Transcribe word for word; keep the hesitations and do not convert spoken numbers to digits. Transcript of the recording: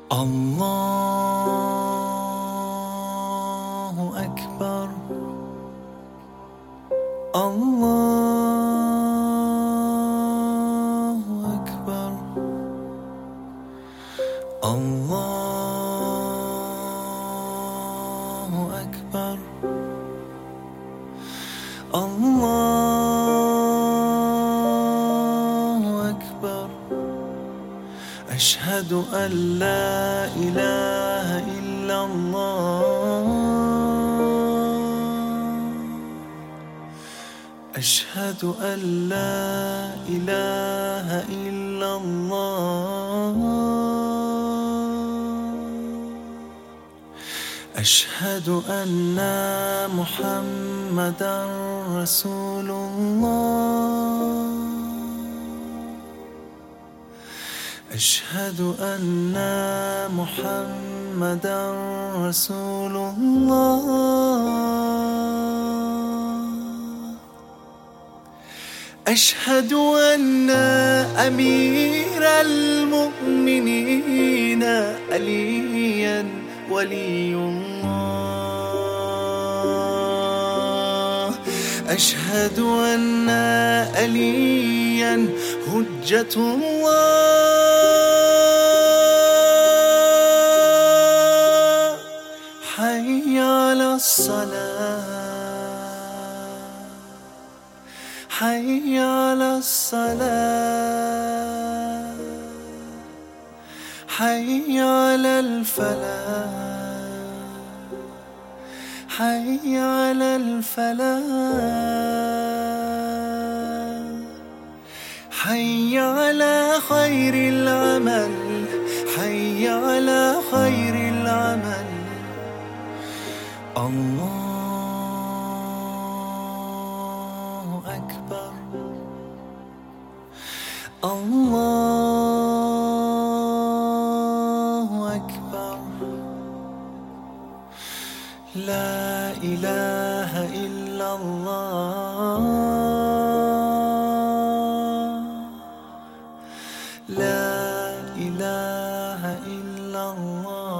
الله أكبر. الله أكبر. الله أكبر. الله أكبر. أشهد أن لا إله إلا الله. أشهد أن لا إله إلا الله. أشهد أن محمدًا رسول الله. أشهد أن محمدًا رسول الله. أشهد أن أمير المؤمنين عليًا ولي الله. أشهد أن عليًا حجة الله. حي على الصلاة. حي على الصلاة. حي على الفلاح. حي على الفلاح. حي على خير العمل. حي على خير العمل. الله أكبر. الله أكبر. لا إله إلا الله. لا إله إلا الله.